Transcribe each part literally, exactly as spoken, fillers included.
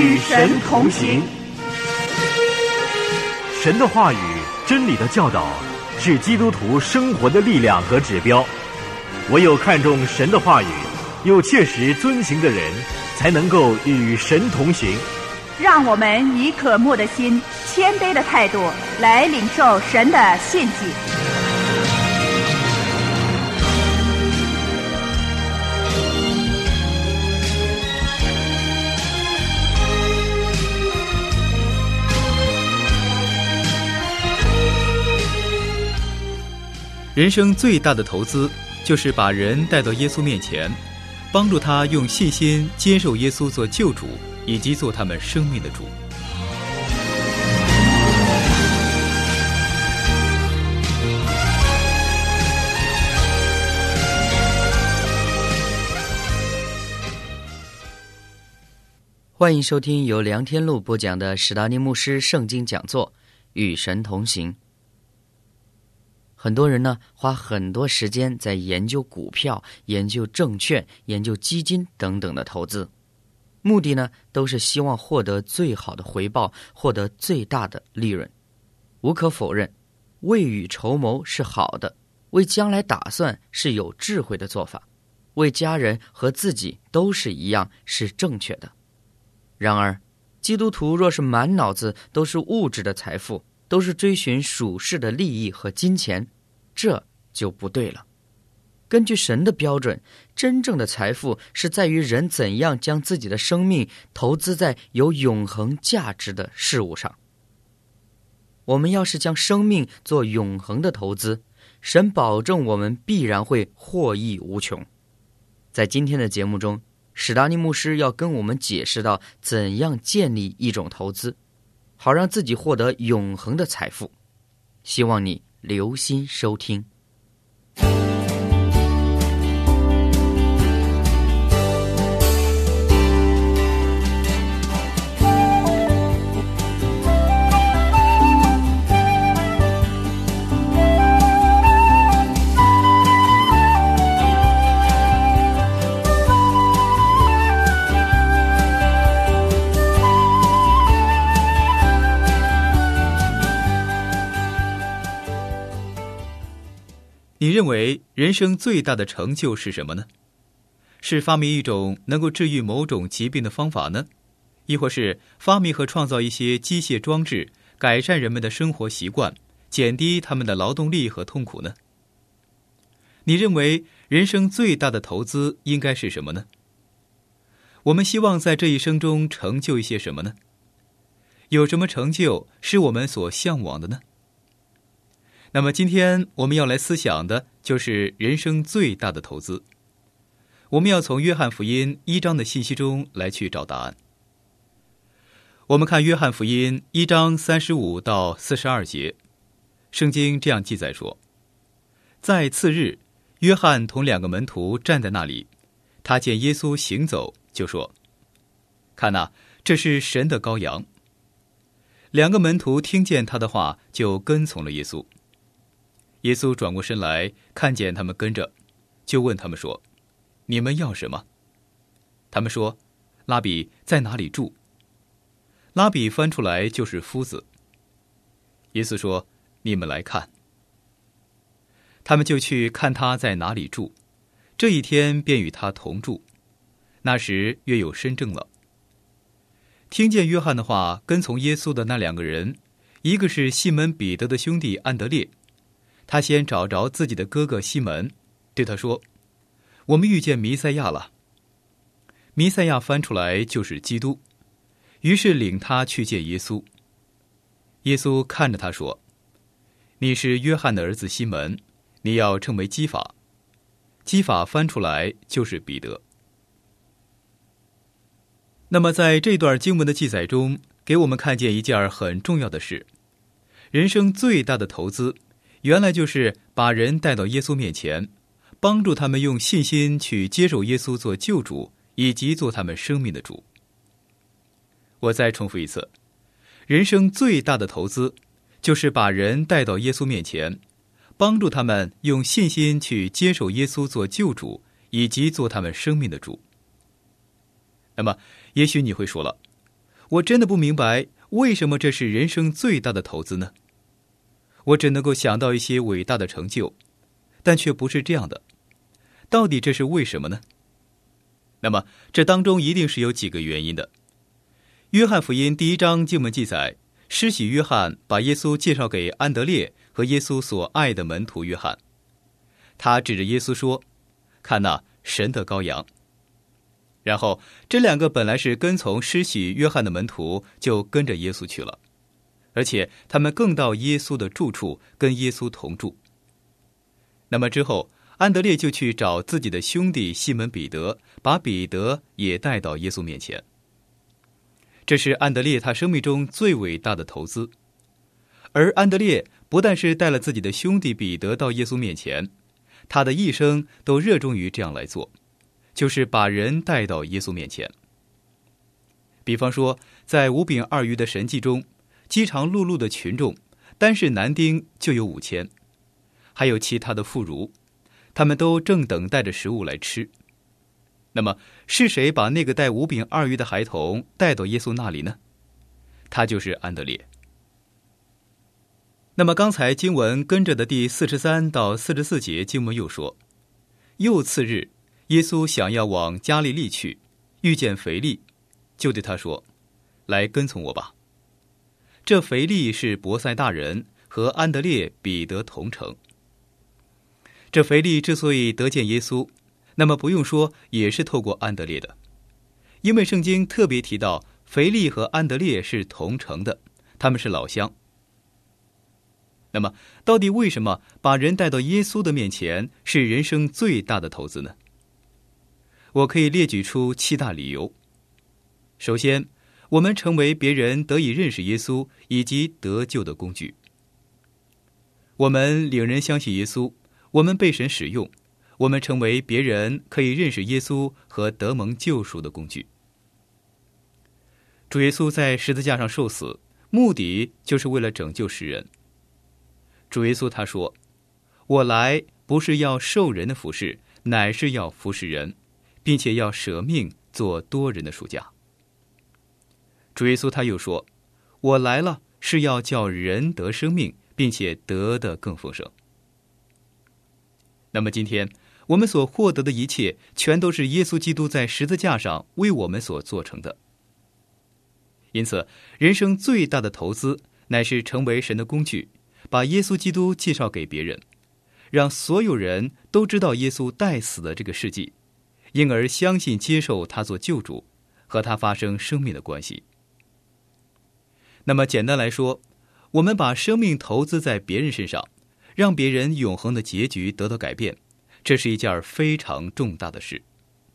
与神同行。神的话语、真理的教导是基督徒生活的力量和指标。唯有看重神的话语，又切实遵行的人，才能够与神同行。 让我们以渴慕的心、谦卑的态度来领受神的信息。 人生最大的投资，就是把人带到耶稣面前，帮助他用信心接受耶稣做救主，以及做他们生命的主。 欢迎收听由梁天禄播讲的史达尼牧师圣经讲座《与神同行》。很多人呢，花很多时间在研究股票、研究证券、研究基金等等的投资，目的呢，都是希望获得最好的回报，获得最大的利润。无可否认，未雨绸缪是好的，为将来打算是有智慧的做法，为家人和自己都是一样，是正确的。然而，基督徒若是满脑子都是物质的财富，都是追寻属世的利益和金钱，这就不对了。根据神的标准，真正的财富是在于人怎样将自己的生命投资在有永恒价值的事物上。我们要是将生命做永恒的投资，神保证我们必然会获益无穷。在今天的节目中，史达尼牧师要跟我们解释到怎样建立一种投资，好让自己获得永恒的财富。希望你留心收听。 你认为人生最大的成就是什么呢？是发明一种能够治愈某种疾病的方法呢？亦或是发明和创造一些机械装置，改善人们的生活习惯，减低他们的劳动力和痛苦呢？你认为人生最大的投资应该是什么呢？我们希望在这一生中成就一些什么呢？有什么成就是我们所向往的呢？那么今天我们要来思想的就是人生最大的投资。我们要从约翰福音一章的信息中来去找答案。我们看约翰福音一章三十五到四十二节，圣经这样记载说：在次日，约翰同两个门徒站在那里，他见耶稣行走，就说：看哪，这是神的羔羊。两个门徒听见他的话，就跟从了耶稣。耶稣转过身来，看见他们跟着，就问他们说：你们要什么？他们说：拉比在哪里住？拉比翻出来就是夫子。耶稣说：你们来看。他们就去看他在哪里住，这一天便与他同住。那时约有申正了。听见约翰的话，跟从耶稣的那两个人，一个是西门彼得的兄弟安德烈，他先找着自己的哥哥西门，对他说：我们遇见弥赛亚了。弥赛亚翻出来就是基督，于是领他去见耶稣。耶稣看着他说：你是约翰的儿子西门，你要称为基法。基法翻出来就是彼得。那么在这段经文的记载中，给我们看见一件很重要的事：人生最大的投资原来就是把人带到耶稣面前，帮助他们用信心去接受耶稣做救主，以及做他们生命的主。我再重复一次，人生最大的投资就是把人带到耶稣面前，帮助他们用信心去接受耶稣做救主，以及做他们生命的主。那么也许你会说了， 我真的不明白为什么这是人生最大的投资呢？我只能够想到一些伟大的成就，但却不是这样的。到底这是为什么呢？那么这当中一定是有几个原因的。约翰福音第一章经文记载，施洗约翰把耶稣介绍给安德烈和耶稣所爱的门徒约翰。他指着耶稣说：看哪，神的羔羊。然后这两个本来是跟从施洗约翰的门徒就跟着耶稣去了，而且他们更到耶稣的住处跟耶稣同住。那么之后安德烈就去找自己的兄弟西门彼得，把彼得也带到耶稣面前。这是安德烈他生命中最伟大的投资。而安德烈不但是带了自己的兄弟彼得到耶稣面前，他的一生都热衷于这样来做，就是把人带到耶稣面前。比方说在五饼二鱼的神迹中，饥肠辘辘的群众单是男丁就有五千，还有其他的妇孺，他们都正等待着食物来吃。那么是谁把那个带五饼二鱼的孩童带到耶稣那里呢？他就是安德烈。那么刚才经文跟着的第四十三到四十四节经文又说，又次日耶稣想要往加利利去，遇见腓力，就对他说：来跟从我吧。这腓力是伯赛大人，和安德烈、彼得同城。这腓力之所以得见耶稣，那么不用说也是透过安德烈的，因为圣经特别提到腓力和安德烈是同城的，他们是老乡。那么到底为什么把人带到耶稣的面前是人生最大的投资呢？我可以列举出七大理由。首先，我们成为别人得以认识耶稣以及得救的工具。我们领人相信耶稣，我们被神使用，我们成为别人可以认识耶稣和得蒙救赎的工具。主耶稣在十字架上受死，目的就是为了拯救世人。主耶稣他说：我来不是要受人的服侍，乃是要服侍人，并且要舍命做多人的赎价。主耶稣他又说：我来了是要叫人得生命，并且得的更丰盛。那么今天我们所获得的一切，全都是耶稣基督在十字架上为我们所做成的。因此人生最大的投资乃是成为神的工具，把耶稣基督介绍给别人，让所有人都知道耶稣代死的这个事迹，因而相信接受他做救主，和他发生生命的关系。那么简单来说，我们把生命投资在别人身上，让别人永恒的结局得到改变，这是一件非常重大的事。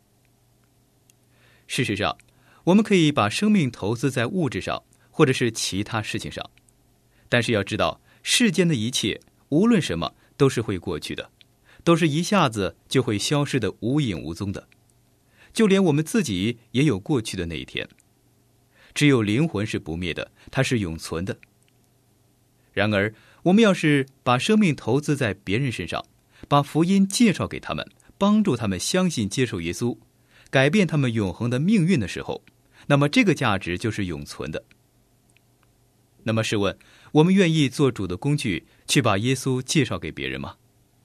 事实上，我们可以把生命投资在物质上，或者是其他事情上，但是要知道世间的一切，无论什么都是会过去的，都是一下子就会消失的无影无踪的。就连我们自己也有过去的那一天，只有灵魂是不灭的，它是永存的。然而我们要是把生命投资在别人身上，把福音介绍给他们，帮助他们相信接受耶稣，改变他们永恒的命运的时候，那么这个价值就是永存的。那么试问，我们愿意做主的工具，去把耶稣介绍给别人吗？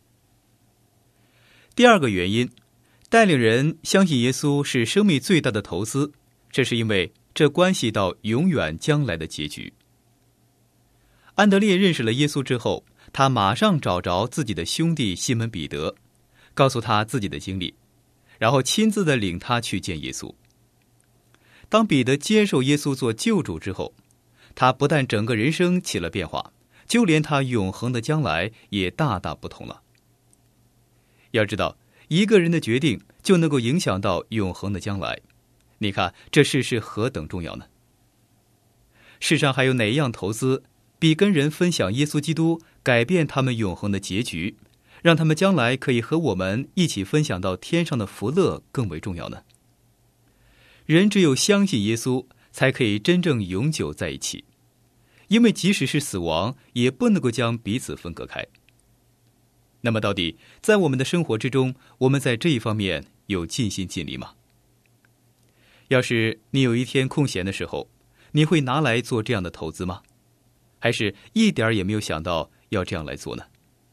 第二个原因，带领人相信耶稣是生命最大的投资，这是因为这关系到永远将来的结局。安德烈认识了耶稣之后，他马上找着自己的兄弟西门彼得，告诉他自己的经历，然后亲自的领他去见耶稣。当彼得接受耶稣做救主之后，他不但整个人生起了变化，就连他永恒的将来也大大不同了。要知道，一个人的决定就能够影响到永恒的将来，你看这事是何等重要呢？世上还有哪一样投资比跟人分享耶稣基督，改变他们永恒的结局，让他们将来可以和我们一起分享到天上的福乐更为重要呢？人只有相信耶稣，才可以真正永久在一起，因为即使是死亡，也不能够将彼此分隔开。那么到底在我们的生活之中，我们在这一方面有尽心尽力吗？要是你有一天空闲的时候， 你会拿来做这样的投资吗？还是一点儿也没有想到要这样来做呢？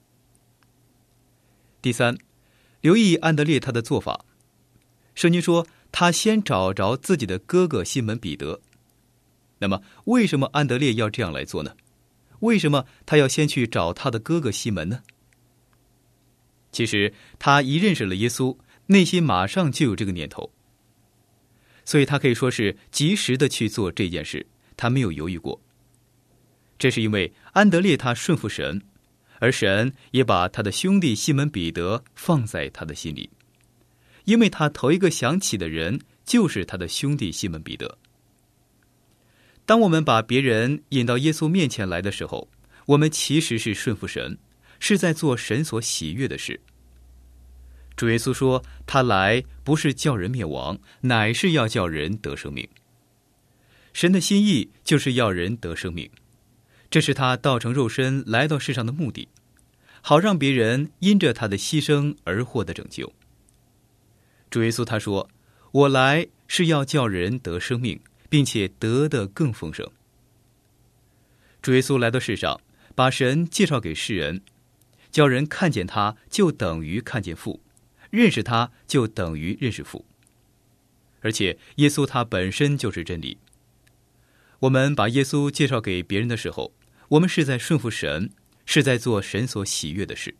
第三，留意安德烈他的做法。圣经说他先找着自己的哥哥西门彼得。那么为什么安德烈要这样来做呢？为什么他要先去找他的哥哥西门呢？其实他一认识了耶稣，内心马上就有这个念头，所以他可以说是及时的去做这件事，他没有犹豫过。这是因为安德烈他顺服神，而神也把他的兄弟西门彼得放在他的心里，因为他头一个想起的人就是他的兄弟西门彼得。当我们把别人引到耶稣面前来的时候，我们其实是顺服神，是在做神所喜悦的事。主耶稣说，他来不是叫人灭亡，乃是要叫人得生命。神的心意就是要人得生命，这是他道成肉身来到世上的目的，好让别人因着他的牺牲而获得拯救。主耶稣他说，我来是要叫人得生命，并且得得更丰盛。主耶稣来到世上，把神介绍给世人，叫人看见他就等于看见父，认识他就等于认识父。而且耶稣他本身就是真理。我们把耶稣介绍给别人的时候，我们是在顺服神，是在做神所喜悦的事。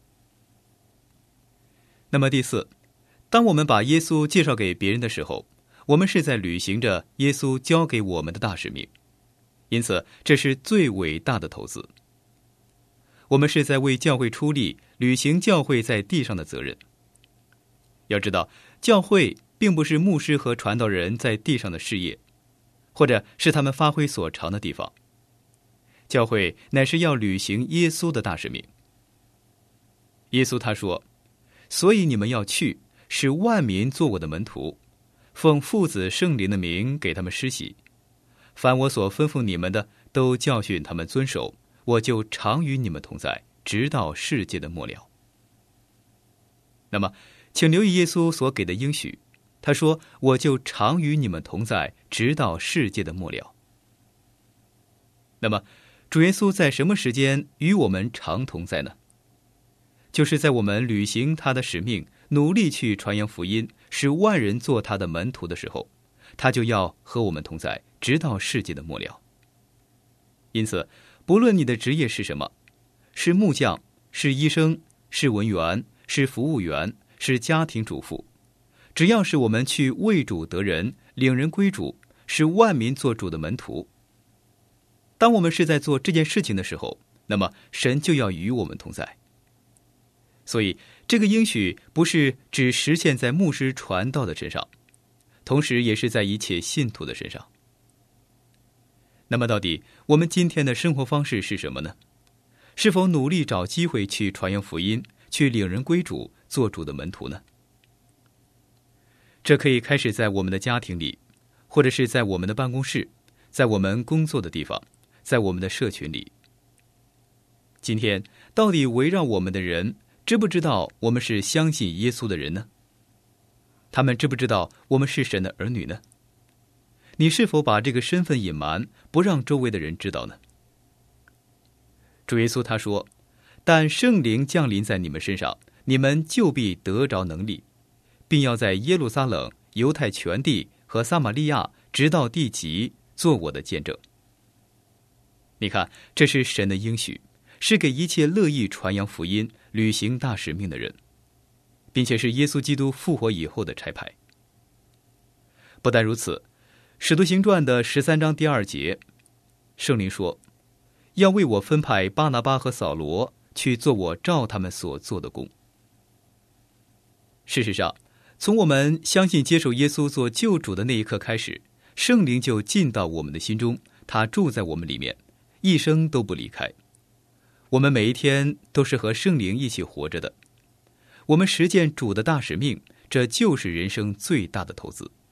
那么第四，当我们把耶稣介绍给别人的时候，我们是在履行着耶稣交给我们的大使命，因此这是最伟大的投资。我们是在为教会出力，履行教会在地上的责任。要知道，教会并不是牧师和传道人在地上的事业，或者是他们发挥所长的地方。教会乃是要履行耶稣的大使命。耶稣他说，所以你们要去，使万民做我的门徒，奉父子圣灵的名给他们施洗，凡我所吩咐你们的，都教训他们遵守，我就常与你们同在，直到世界的末了。那么请留意耶稣所给的应许，他说，我就常与你们同在，直到世界的末了。那么主耶稣在什么时间与我们常同在呢？就是在我们履行他的使命，努力去传扬福音，使万人做他的门徒的时候，他就要和我们同在，直到世界的末了。因此不论你的职业是什么，是木匠，是医生，是文员，是服务员，是家庭主妇，只要是我们去为主得人，领人归主，使万民做主的门徒，当我们是在做这件事情的时候，那么神就要与我们同在。所以这个应许不是只实现在牧师传道的身上，同时也是在一切信徒的身上。那么到底我们今天的生活方式是什么呢？是否努力找机会去传扬福音，去领人归主，做主的门徒呢？这可以开始在我们的家庭里，或者是在我们的办公室，在我们工作的地方，在我们的社群里。今天到底围绕我们的人知不知道我们是相信耶稣的人呢？他们知不知道我们是神的儿女呢？你是否把这个身份隐瞒，不让周围的人知道呢？主耶稣他说，但圣灵降临在你们身上，你们就必得着能力，并要在耶路撒冷、犹太全地和撒玛利亚直到地极做我的见证。你看，这是神的应许，是给一切乐意传扬福音、履行大使命的人，并且是耶稣基督复活以后的差派。不但如此，使徒行传的十三章第二节，圣灵说，要为我分派巴拿巴和扫罗去做我照他们所做的工。事实上，从我们相信接受耶稣做救主的那一刻开始，圣灵就进到我们的心中，他住在我们里面，一生都不离开。我们每一天都是和圣灵一起活着的，我们实践主的大使命，这就是人生最大的投资。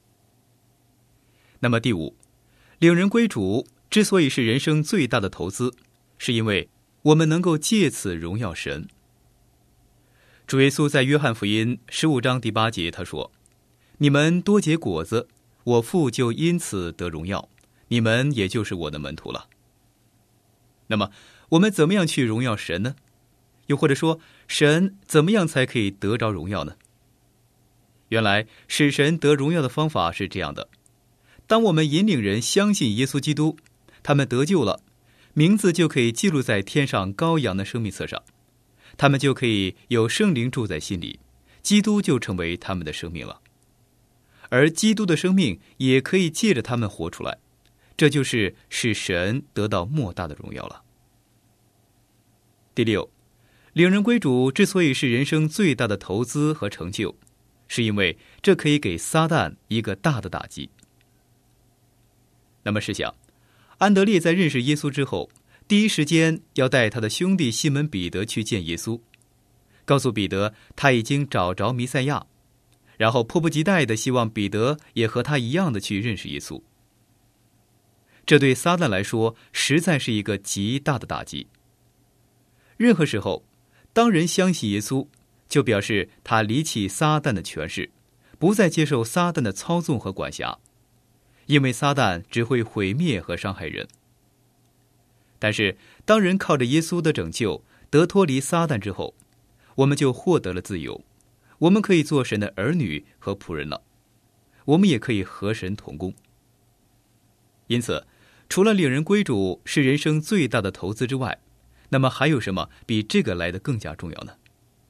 那么第五，领人归主之所以是人生最大的投资，是因为我们能够借此荣耀神。主耶稣在约翰福音十五章第八节他说，你们多结果子，我父就因此得荣耀， 你们也就是我的门徒了。那么我们怎么样去荣耀神呢？又或者说，神怎么样才可以得着荣耀呢？原来使神得荣耀的方法是这样的：当我们引领人相信耶稣基督，他们得救了，名字就可以记录在天上羔羊的生命册上，他们就可以有圣灵住在心里，基督就成为他们的生命了。而基督的生命也可以借着他们活出来，这就是使神得到莫大的荣耀了。第六，领人归主之所以是人生最大的投资和成就，是因为这可以给撒旦一个大的打击。那么试想，安德烈在认识耶稣之后，第一时间要带他的兄弟西门彼得去见耶稣，告诉彼得他已经找着弥赛亚，然后迫不及待地希望彼得也和他一样的去认识耶稣。这对撒旦来说实在是一个极大的打击。任何时候，当人相信耶稣，就表示他离弃撒旦的权势，不再接受撒旦的操纵和管辖，因为撒旦只会毁灭和伤害人。但是当人靠着耶稣的拯救得脱离撒旦之后，我们就获得了自由，我们可以做神的儿女和仆人了，我们也可以和神同工。因此除了领人归主是人生最大的投资之外，那么还有什么比这个来得更加重要呢？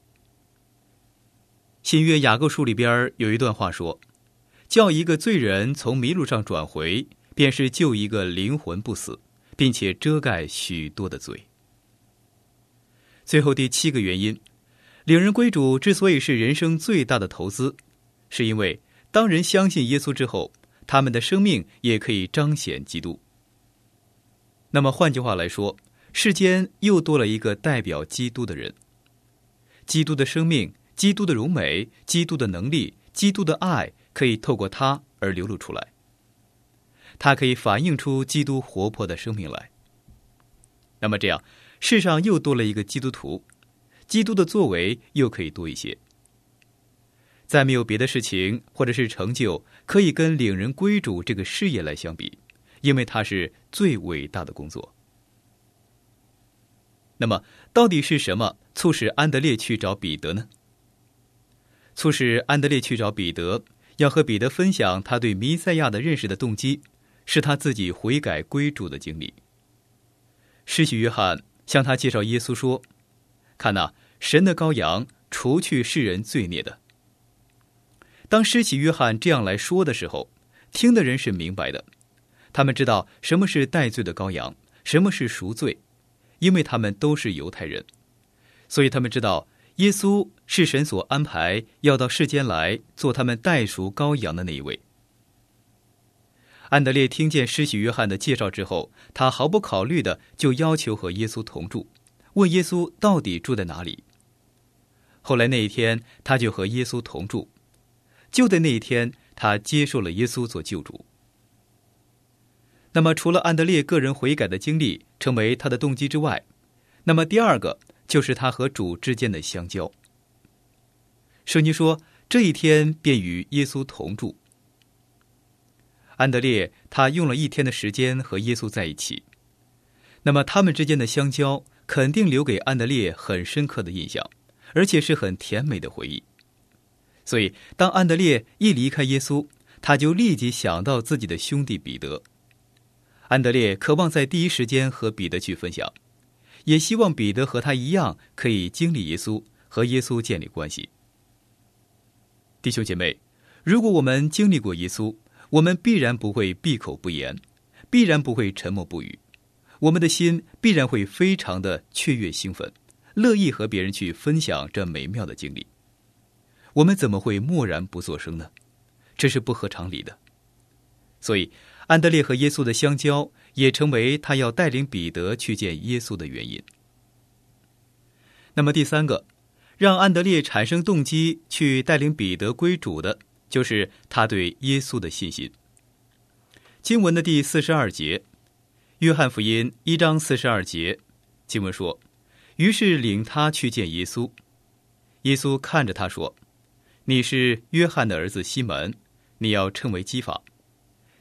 新约雅各书里边有一段话说，叫一个罪人从迷路上转回，便是救一个灵魂不死，并且遮盖许多的罪。最后第七个原因，领人归主之所以是人生最大的投资，是因为当人相信耶稣之后，他们的生命也可以彰显基督。那么换句话来说，世间又多了一个代表基督的人。基督的生命，基督的荣美，基督的能力，基督的爱可以透过他而流露出来，他可以反映出基督活泼的生命来。那么这样，世上又多了一个基督徒，基督的作为又可以多一些。再没有别的事情或者是成就可以跟领人归主这个事业来相比，因为它是最伟大的工作。那么到底是什么促使安德烈去找彼得呢？促使安德烈去找彼得，要和彼得分享他对弥赛亚的认识的动机，是他自己悔改归主的经历。施洗约翰向他介绍耶稣说，看哪，神的羔羊，除去世人罪孽的。当施洗约翰这样来说的时候，听的人是明白的，他们知道什么是代罪的羔羊，什么是赎罪，因为他们都是犹太人，所以他们知道耶稣是神所安排要到世间来做他们代赎羔羊的那一位。安德烈听见施洗约翰的介绍之后，他毫不考虑的就要求和耶稣同住，问耶稣到底住在哪里。后来那一天，他就和耶稣同住，就在那一天，他接受了耶稣做救主。那么除了安德烈个人悔改的经历成为他的动机之外，那么第二个就是他和主之间的相交。圣经说，这一天便与耶稣同住。安德烈他用了一天的时间和耶稣在一起，那么他们之间的相交肯定留给安德烈很深刻的印象，而且是很甜美的回忆。所以当安德烈一离开耶稣，他就立即想到自己的兄弟彼得。安德烈渴望在第一时间和彼得去分享，也希望彼得和他一样可以经历耶稣，和耶稣建立关系。弟兄姐妹，如果我们经历过耶稣，我们必然不会闭口不言，必然不会沉默不语，我们的心必然会非常的雀跃兴奋，乐意和别人去分享这美妙的经历。我们怎么会默然不作声呢？这是不合常理的。所以安德烈和耶稣的相交也成为他要带领彼得去见耶稣的原因。那么第三个，让安德烈产生动机去带领彼得归主的，就是他对耶稣的信心。经文的第四十二节，约翰福音一章四十二节，经文说，于是领他去见耶稣。耶稣看着他说，你是约翰的儿子西门，你要称为基法。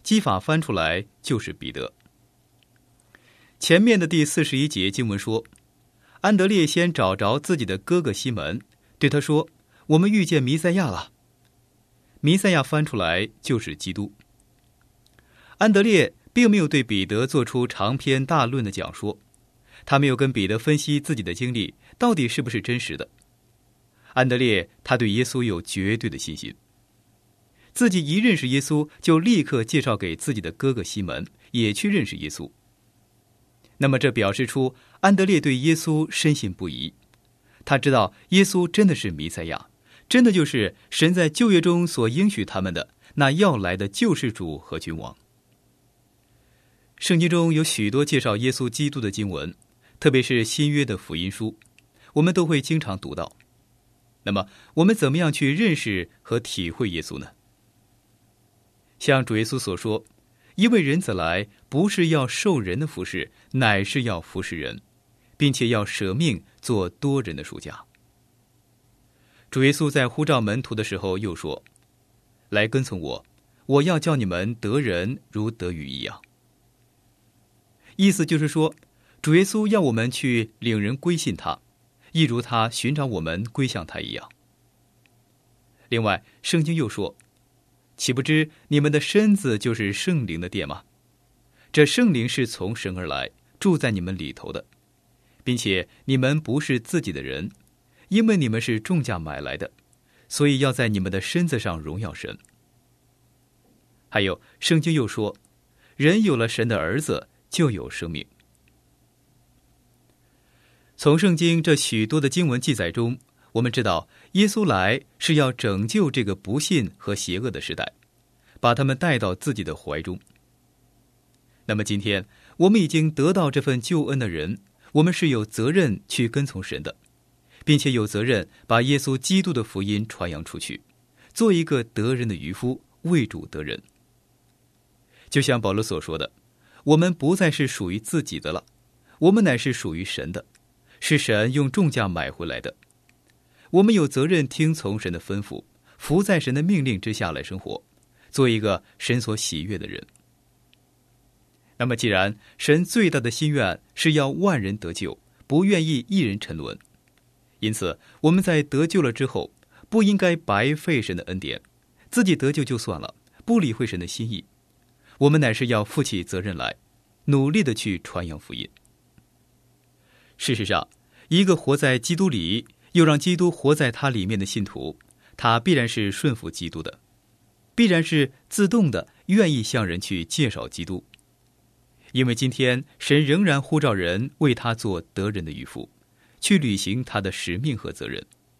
基法翻出来就是彼得。前面的第四十一节经文说，安德烈先找着自己的哥哥西门，对他说，我们遇见弥赛亚了。弥赛亚翻出来就是基督。安德烈并没有对彼得做出长篇大论的讲说，他没有跟彼得分析自己的经历到底是不是真实的。安德烈他对耶稣有绝对的信心，自己一认识耶稣就立刻介绍给自己的哥哥西门，也去认识耶稣。那么这表示出安德烈对耶稣深信不疑，他知道耶稣真的是弥赛亚，真的就是神在旧约中所应许他们的那要来的救世主和君王。圣经中有许多介绍耶稣基督的经文，特别是新约的福音书，我们都会经常读到。那么我们怎么样去认识和体会耶稣呢？像主耶稣所说，因为人子来不是要受人的服侍，乃是要服侍人，并且要舍命做多人的赎价。主耶稣在呼召门徒的时候又说，来跟从我，我要叫你们得人如得鱼一样。意思就是说，主耶稣要我们去领人归信他，一如他寻找我们归向他一样。另外圣经又说，岂不知你们的身子就是圣灵的殿吗？这圣灵是从神而来，住在你们里头的，并且你们不是自己的人，因为你们是重价买来的，所以要在你们的身子上荣耀神。还有圣经又说，人有了神的儿子就有生命。从圣经这许多的经文记载中，我们知道耶稣来是要拯救这个不信和邪恶的时代，把他们带到自己的怀中。那么今天我们已经得到这份救恩的人，我们是有责任去跟从神的，并且有责任把耶稣基督的福音传扬出去，做一个得人的渔夫，为主得人。就像保罗所说的，我们不再是属于自己的了，我们乃是属于神的，是神用重价买回来的。我们有责任听从神的吩咐，服在神的命令之下来生活，做一个神所喜悦的人。那么既然神最大的心愿是要万人得救，不愿意一人沉沦，因此我们在得救了之后，不应该白费神的恩典，自己得救就算了，不理会神的心意。我们乃是要负起责任来，努力的去传扬福音。事实上，一个活在基督里，又让基督活在他里面的信徒，他必然是顺服基督的，必然是自动的愿意向人去介绍基督。因为今天神仍然呼召人为他做得人的渔夫，去履行他的使命和责任。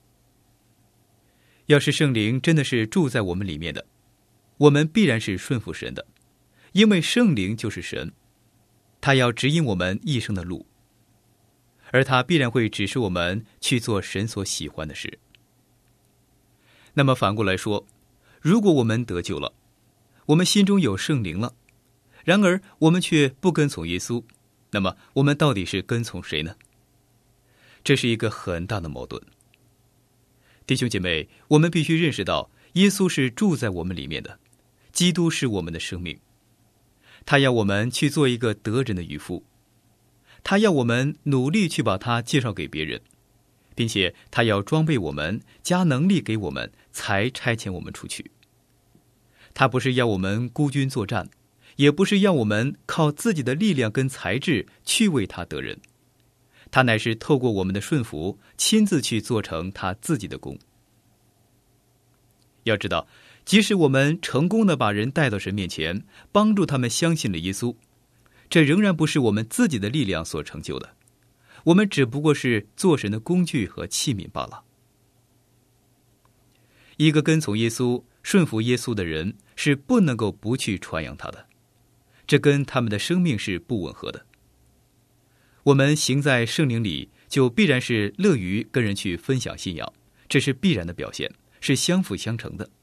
要是圣灵真的是住在我们里面的，我们必然是顺服神的，因为圣灵就是神，他要指引我们一生的路，而他必然会指示我们去做神所喜欢的事。那么反过来说，如果我们得救了，我们心中有圣灵了，然而我们却不跟从耶稣，那么我们到底是跟从谁呢？这是一个很大的矛盾。弟兄姐妹，我们必须认识到，耶稣是住在我们里面的，基督是我们的生命，他要我们去做一个得人的渔夫，他要我们努力去把他介绍给别人，并且他要装备我们，加能力给我们，才差遣我们出去。他不是要我们孤军作战，也不是要我们靠自己的力量跟才智去为他得人，他乃是透过我们的顺服，亲自去做成他自己的功。要知道，即使我们成功的把人带到神面前，帮助他们相信了耶稣，这仍然不是我们自己的力量所成就的，我们只不过是做神的工具和器皿罢了。一个跟从耶稣、顺服耶稣的人，是不能够不去传扬他的，这跟他们的生命是不吻合的。我们行在圣灵里，就必然是乐于跟人去分享信仰，这是必然的表现，是相辅相成的。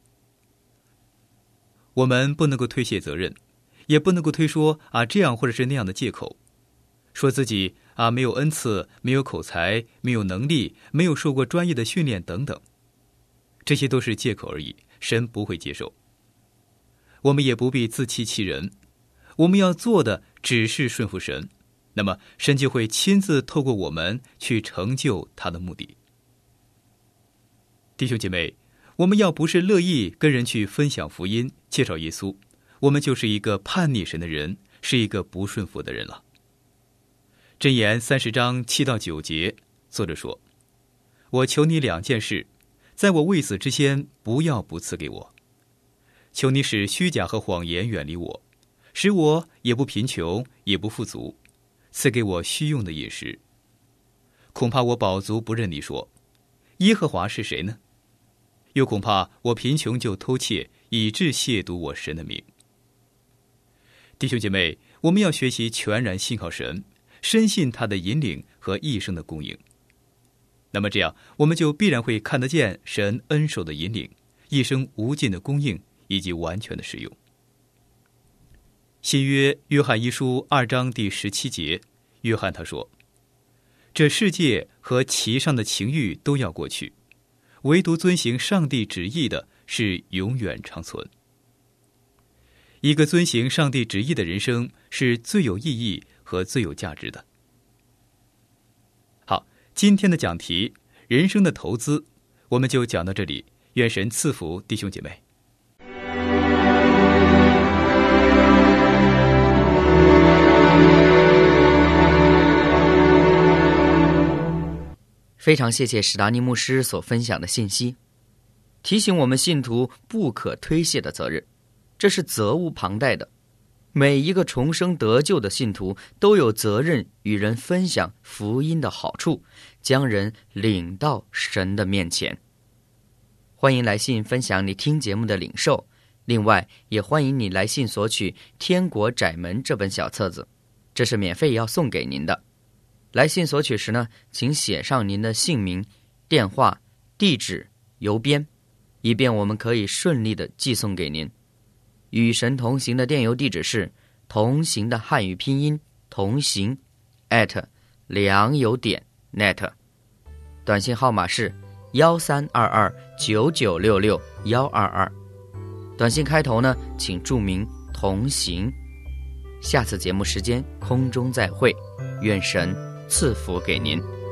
我们不能够推卸责任，也不能够推说啊这样或者是那样的借口，说自己啊没有恩赐，没有口才，没有能力，没有受过专业的训练等等，这些都是借口而已，神不会接受。 我们也不必自欺欺人。我们要做的只是顺服神，那么神就会亲自透过我们去成就他的目的。弟兄姐妹，我们要不是乐意跟人去分享福音、介绍耶稣，我们就是一个叛逆神的人，是一个不顺服的人了。箴言三十章七到九节，作者说：我求你两件事，在我未死之前，不要不赐给我。求你使虚假和谎言远离我，使我也不贫穷，也不富足，赐给我虚用的饮食。恐怕我饱足不认你说，耶和华是谁呢？又恐怕我贫穷就偷窃，以致亵渎我神的名。弟兄姐妹，我们要学习全然信靠神，深信他的引领和一生的供应。那么这样，我们就必然会看得见神恩手的引领，一生无尽的供应以及完全的使用。新约约翰一书二章第十七节，约翰他说：这世界和其上的情欲都要过去，唯独遵行上帝旨意的是永远长存。一个遵行上帝旨意的人生是最有意义和最有价值的。好，今天的讲题人生的投资我们就讲到这里，愿神赐福弟兄姐妹。 非常谢谢史达尼牧师所分享的信息，提醒我们信徒不可推卸的责任，这是责无旁贷的。每一个重生得救的信徒都有责任与人分享福音的好处，将人领到神的面前。欢迎来信分享你听节目的领受，另外也欢迎你来信索取《天国窄门》这本小册子，这是免费要送给您的。来信索取时呢，请写上您的姓名、电话、地址、邮编，以便我们可以顺利的寄送给您。与神同行的电邮地址是同行的汉语拼音同行 at 良友点 net， 短信号码是幺三二二九九六六幺二二，短信开头呢，请注明同行。下次节目时间空中再会，愿神赐福给您。